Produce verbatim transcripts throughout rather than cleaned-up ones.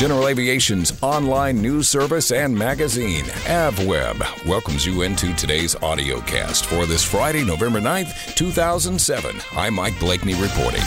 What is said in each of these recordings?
General Aviation's online news service and magazine, AvWeb, welcomes you into today's audio cast for this Friday, November ninth, two thousand seven. I'm Mike Blakeney reporting.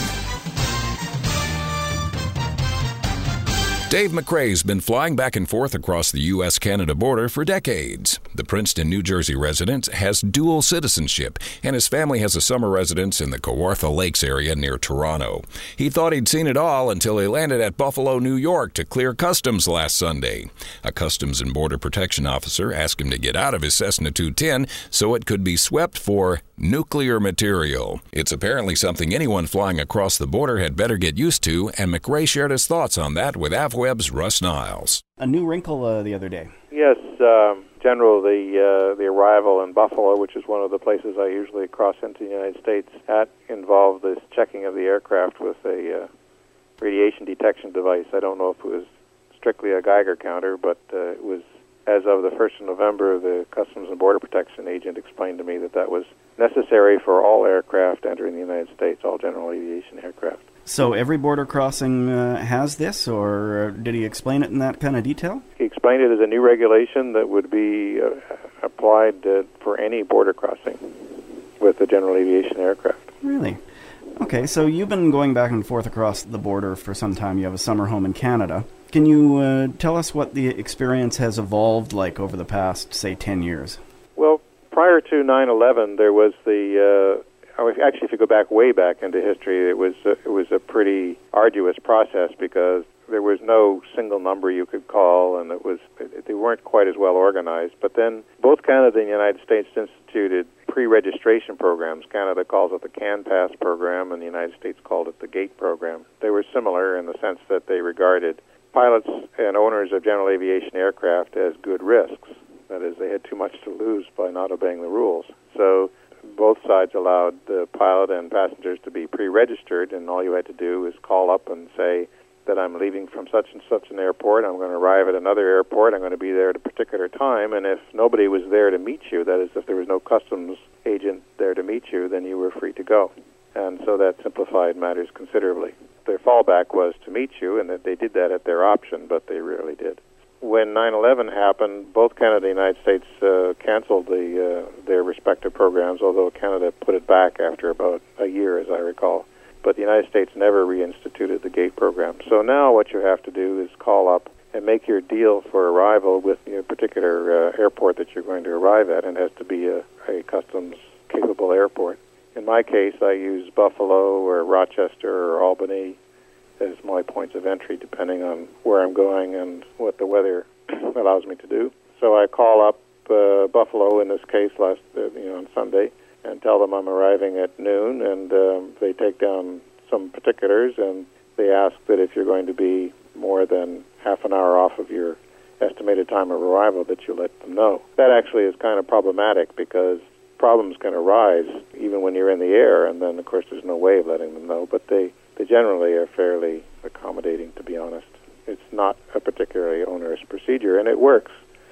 Dave McRae's been flying back and forth across the U S Canada border for decades. The Princeton, New Jersey resident has dual citizenship, and his family has a summer residence in the Kawartha Lakes area near Toronto. He thought he'd seen it all until he landed at Buffalo, New York to clear customs last Sunday. A Customs and Border Protection officer asked him to get out of his Cessna two ten so it could be swept for nuclear material. It's apparently something anyone flying across the border had better get used to, and McRae shared his thoughts on that with AvWeb's Russ Niles. A new wrinkle uh, the other day. Yes, um, General, the uh, the arrival in Buffalo, which is one of the places I usually cross into the United States at, involved this checking of the aircraft with a uh, radiation detection device. I don't know if it was strictly a Geiger counter, but uh, it was, as of the first of November, the Customs and Border Protection agent explained to me that that was necessary for all aircraft entering the United States, all general aviation aircraft. So every border crossing uh, has this, or did he explain it in that kind of detail? He explained it as a new regulation that would be uh, applied uh, for any border crossing with a general aviation aircraft. Really? Okay, so you've been going back and forth across the border for some time. You have a summer home in Canada. Can you uh, tell us what the experience has evolved like over the past, say, ten years? Well, prior to nine eleven, there was the... Uh, Actually, if you go back way back into history, it was a, it was a pretty arduous process because there was no single number you could call, and it was they weren't quite as well organized. But then both Canada and the United States instituted pre-registration programs. Canada calls it the CanPass program, and the United States called it the GATE program. They were similar in the sense that they regarded pilots and owners of general aviation aircraft as good risks. That is, they had too much to lose by not obeying the rules. So both sides allowed the pilot and passengers to be pre-registered, and all you had to do is call up and say that I'm leaving from such and such an airport, I'm going to arrive at another airport, I'm going to be there at a particular time, and if nobody was there to meet you, that is, if there was no customs agent there to meet you, then you were free to go. And so that simplified matters considerably. Their fallback was to meet you, and that they did that at their option, but they rarely did. When nine eleven happened, both Canada and the United States uh, canceled the, uh, their respective programs, although Canada put it back after about a year, as I recall. But the United States never reinstituted the GATE program. So now what you have to do is call up and make your deal for arrival with a particular uh, airport that you're going to arrive at, and it has to be a, a customs-capable airport. In my case, I use Buffalo or Rochester or Albany as my points of entry, depending on where I'm going and what the weather allows me to do. So I call up uh, Buffalo, in this case, last uh, you know on Sunday, and tell them I'm arriving at noon, and um, they take down some particulars, and they ask that if you're going to be more than half an hour off of your estimated time of arrival, that you let them know. That actually is kind of problematic because problems can arise even when you're in the air, and then, of course, there's no way of letting them know, but they They generally are fairly accommodating, to be honest. It's not a particularly onerous procedure, and it works.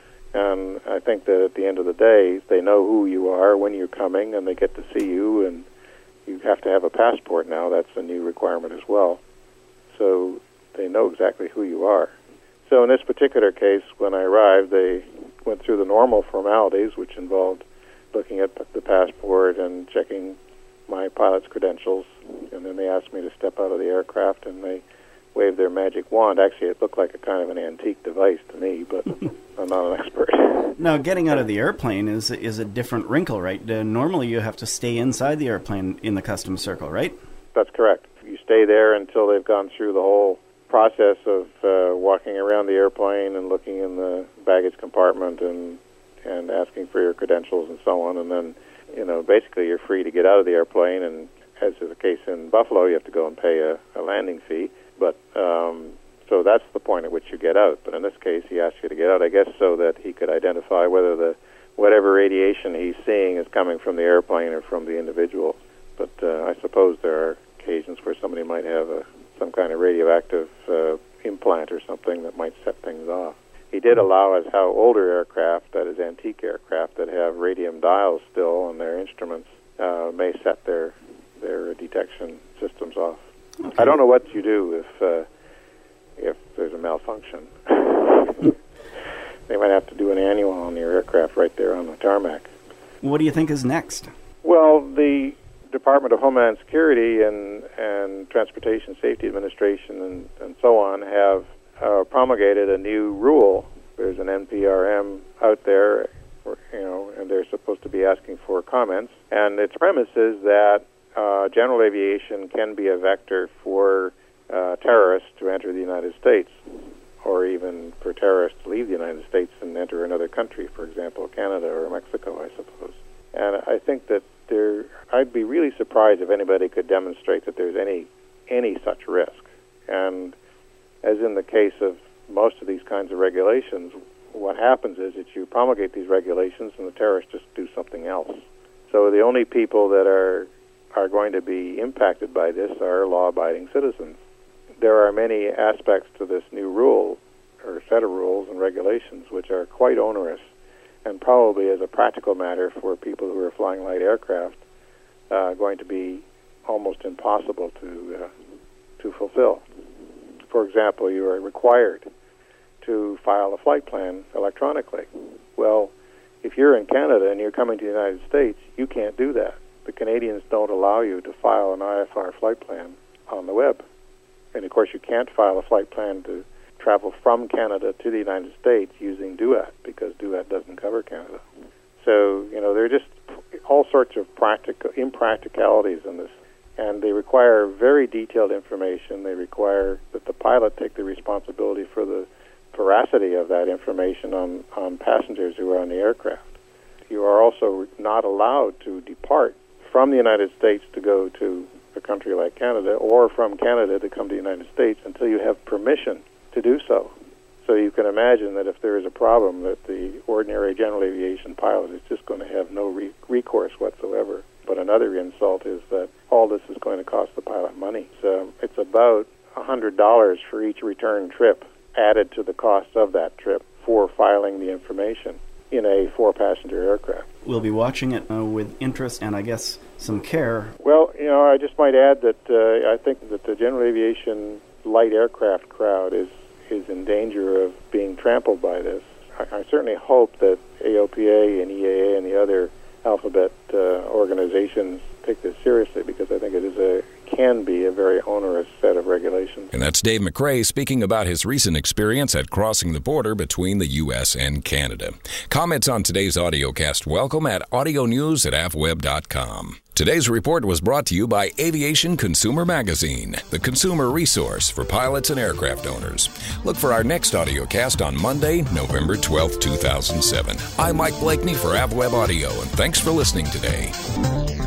And I think that at the end of the day, they know who you are, when you're coming, and they get to see you, and you have to have a passport now. That's a new requirement as well. So they know exactly who you are. So in this particular case, when I arrived, they went through the normal formalities, which involved looking at the passport and checking my pilot's credentials, and then they asked me to step out of the aircraft, and they waved their magic wand. Actually, it looked like a kind of an antique device to me, but I'm not an expert. Now, getting out of the airplane is is a different wrinkle, right? Uh, normally, you have to stay inside the airplane in the customs circle, right? That's correct. You stay there until they've gone through the whole process of uh, walking around the airplane and looking in the baggage compartment and and asking for your credentials and so on, and then you know, basically you're free to get out of the airplane, and as is the case in Buffalo, you have to go and pay a, a landing fee. But um, so that's the point at which you get out. But in this case, he asked you to get out, I guess, so that he could identify whether the whatever radiation he's seeing is coming from the airplane or from the individual. But uh, I suppose there are occasions where somebody might have a, some kind of radioactive uh, implant or something that might set things off. He did allow us how older aircraft, that is antique aircraft, that have radium dials still on their instruments uh, may set their their detection systems off. Okay. I don't know what you do if uh, if uh, there's a malfunction. They might have to do an annual on your aircraft right there on the tarmac. What do you think is next? Well, the Department of Homeland Security and, and Transportation Safety Administration and, and so on have uh, promulgated a new rule. There's an N P R M out there, you know, and they're supposed to be asking for comments. And its premise is that uh, general aviation can be a vector for uh, terrorists to enter the United States, or even for terrorists to leave the United States and enter another country, for example, Canada or Mexico, I suppose. And I think that there, I'd be really surprised if anybody could demonstrate that there's any any such risk. And as in the case of most of these kinds of regulations, what happens is that you promulgate these regulations and the terrorists just do something else. So the only people that are are going to be impacted by this are law-abiding citizens. There are many aspects to this new rule, or set of rules and regulations, which are quite onerous, and probably as a practical matter for people who are flying light aircraft, uh, going to be almost impossible to uh, to fulfill. For example, you are required to file a flight plan electronically. Well, if you're in Canada and you're coming to the United States, you can't do that. The Canadians don't allow you to file an I F R flight plan on the web. And of course, you can't file a flight plan to travel from Canada to the United States using DUAT, because DUAT doesn't cover Canada. So, you know, there are just all sorts of practical impracticalities in this. And they require very detailed information. They require that the pilot take the responsibility for the veracity of that information on, on passengers who are on the aircraft. You are also not allowed to depart from the United States to go to a country like Canada, or from Canada to come to the United States, until you have permission to do so. So you can imagine that if there is a problem, that the ordinary general aviation pilot is just going to have no re- recourse whatsoever. But another insult is that all this is going to cost the pilot money. So it's about one hundred dollars for each return trip added to the cost of that trip for filing the information in a four-passenger aircraft. We'll be watching it uh, with interest and, I guess, some care. Well, you know, I just might add that uh, I think that the general aviation light aircraft crowd is, is in danger of being trampled by this. I, I certainly hope that A O P A and E A A and the other alphabet uh, organizations take this seriously, because I think it is a can be a very onerous set of regulations. And that's Dave McRae speaking about his recent experience at crossing the border between the U S and Canada. Comments on today's audiocast welcome at audio news at avweb dot com. Today's report was brought to you by Aviation Consumer Magazine, the consumer resource for pilots and aircraft owners. Look for our next audiocast on Monday, November twelfth, two thousand seven. I'm Mike Blakeney for AvWeb Audio, and thanks for listening today.